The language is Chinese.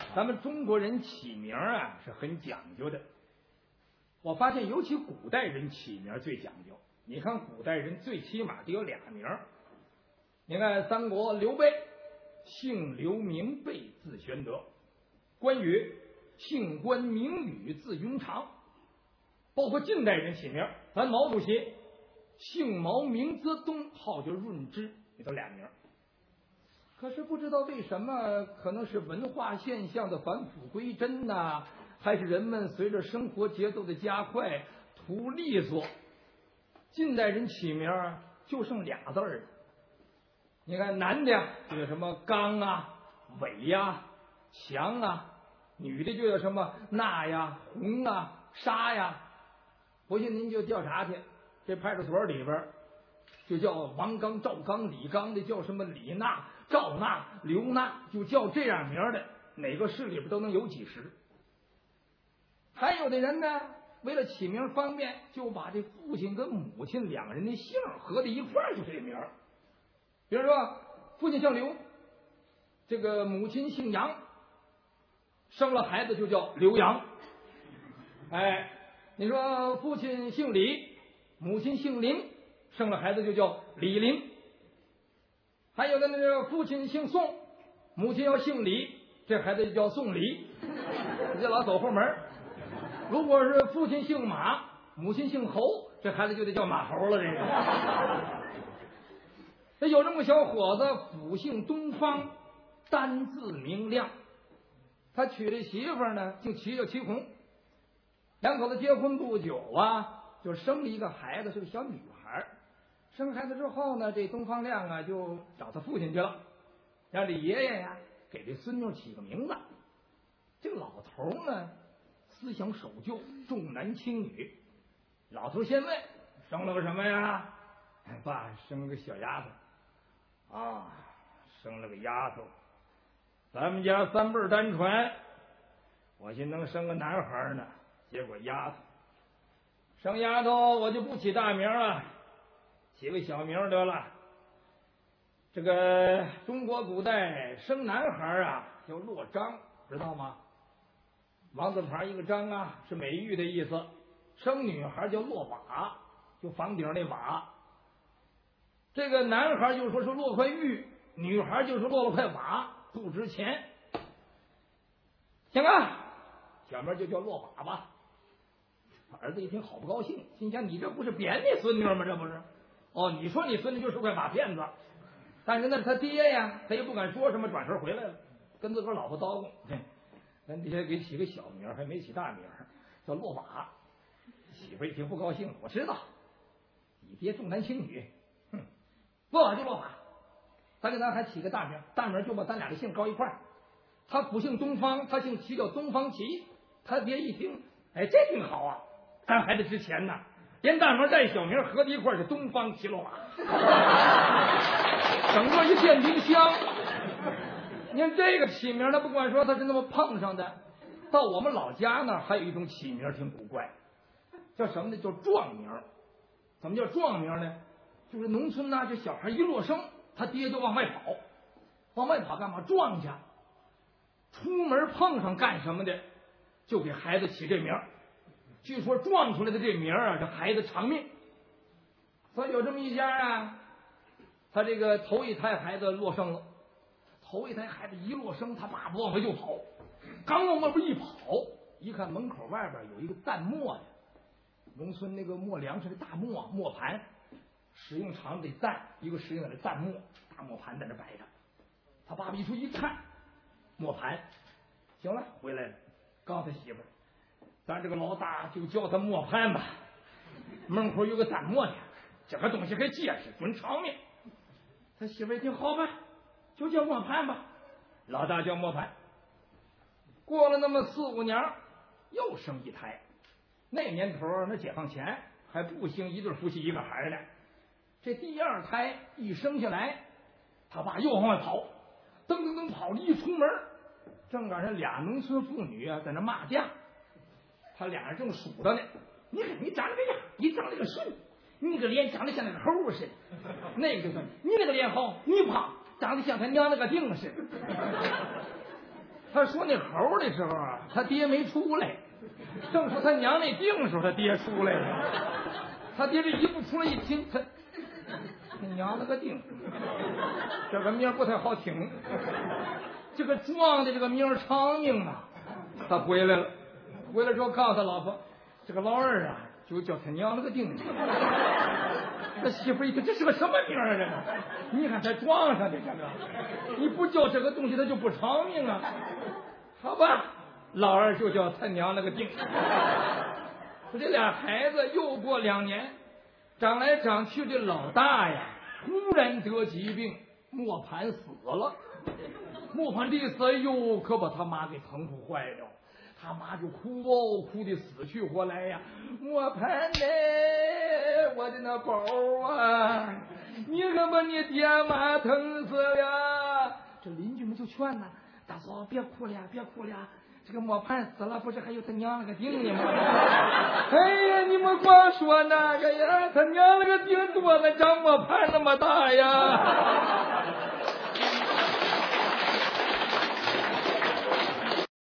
咱们中国人起名啊是很讲究的。我发现尤其古代人起名最讲究。你看古代人最起码得有俩名。你看三国刘备姓刘名备字玄德，关羽姓关名羽字雍长，包括近代人起名，咱毛主席姓毛名泽东号叫润之，也都俩名。可是不知道为什么，可能是文化现象的返璞归真呐，还是人们随着生活节奏的加快图利索，近代人起名就剩俩字儿。你看男的就有什么刚啊、伟呀、强啊，女的就有什么娜呀、红啊、莎呀。不信您就调查去，这派出所里边就叫王刚、赵刚、李刚的叫什么李娜、赵娜、刘娜，就叫这样名的，哪个市里边都能有几十。还有的人呢，为了起名方便，就把这父亲跟母亲两个人的姓合在一块儿，就这名。比如说父亲姓刘，这个母亲姓杨，生了孩子就叫刘洋。哎，你说父亲姓李，母亲姓林，生了孩子就叫李林。还有的那个父亲姓宋，母亲要姓李，这孩子就叫宋李，这老走后门。如果是父亲姓马，母亲姓侯，这孩子就得叫马猴了。这个那有这么个小伙子，辅姓东方，单字明亮。他娶的媳妇呢姓齐，叫齐红。两口子结婚不久啊，就生了一个孩子，是个小女孩。生孩子之后呢，这东方亮啊就找他父亲去了，让这爷爷呀给这孙女起个名字。这个老头呢思想守旧，重男轻女。老头先问生了个什么呀？爸，生了个小丫头。啊，生了个丫头。咱们家三辈单传，我寻能生个男孩呢，结果丫头。生丫头我就不起大名了，起个小名得了。这个中国古代生男孩啊叫落章，知道吗？王字旁一个章啊，是美玉的意思。生女孩叫落瓦，就房顶那瓦。这个男孩就说是落块玉，女孩就是落了块瓦，不值钱。行啊，小名就叫落瓦吧。儿子一听好不高兴，心想你这不是贬你孙女吗？这不是？哦，你说你孙女就是块瓦片子，但是那是他爹呀，他也不敢说什么，转身回来了，跟自个儿老婆叨咕，咱爹给起个小名，还没起大名，叫落瓦。媳妇一听不高兴了，我知道你爹重男轻女，落瓦就落瓦，咱给咱还起个大名，大名就把咱俩的姓高一块儿。他不姓东方，他姓齐，叫东方齐。他爹一听，哎，这挺好啊，咱孩子值钱呐，连大名带小名合在一块儿是东方齐落瓦，整个一电冰箱。你看这个起名，他不管说他是那么碰上的。到我们老家呢，还有一种起名挺古怪，叫什么呢？叫壮名。怎么叫壮名呢？就是农村呢，这小孩一落生，他爹就往外跑，往外跑干嘛？壮去。出门碰上干什么的，就给孩子起这名。据说撞出来的这名啊，这孩子长命。所以有这么一家啊，他这个头一胎孩子落生了，头一胎孩子一落生，他爸爸往回就跑，刚往外边一跑，一看门口外边有一个担磨的，农村那个磨粮食的大磨盘，使用场得担，一个使用的担磨，大磨盘在那摆着。他爸爸一出一看，磨盘，行了，回来了，告诉他媳妇儿，咱这个老大就叫他磨盘吧，门口有个担磨的，这个东西还结实，准长命。他媳妇儿一听，好吧，就叫磨盘吧，老大叫磨盘。过了那么4、5年，又生一胎。那年头那解放前还不兴一对夫妻一个孩呢。这第二胎一生下来，他爸又往外跑，噔噔噔跑了，一出门正赶上俩农村妇女啊在那骂架。他俩人正数着呢，你看你长得个样，你长得个顺，你那个脸长得像那个猴似的，那个就说你那个脸好，你胖，长得像他娘那个腚似的。 他说那猴的时候啊，他爹没出来，正是他娘那腚时候，他爹出来了。他爹这一不出来一听，他娘了个腚，这个名不太好听。这个壮的这个名长命啊，他回来了，回来之后告诉他老婆，这个老二啊，就叫他娘了个腚。那媳妇一听，这是个什么名啊？这个，你看他撞上的这个，你不叫这个东西，他就不长命啊。好吧，老二就叫他娘了个腚。这俩孩子又过2年，长来长去的老大呀，忽然得疾病，磨盘死了。磨盘一死，哎呦，可把他妈给疼哭坏了。他妈就哭哦，哭的死去活来呀！磨盘嘞，我的那宝啊，你可把你爹妈疼死了。这邻居们就劝呐，大嫂别哭了，别哭了，这个磨盘死了，不是还有他娘了个腚呢吗？哎呀，你们光说那个呀，他娘了个腚多，那长磨盘那么大呀！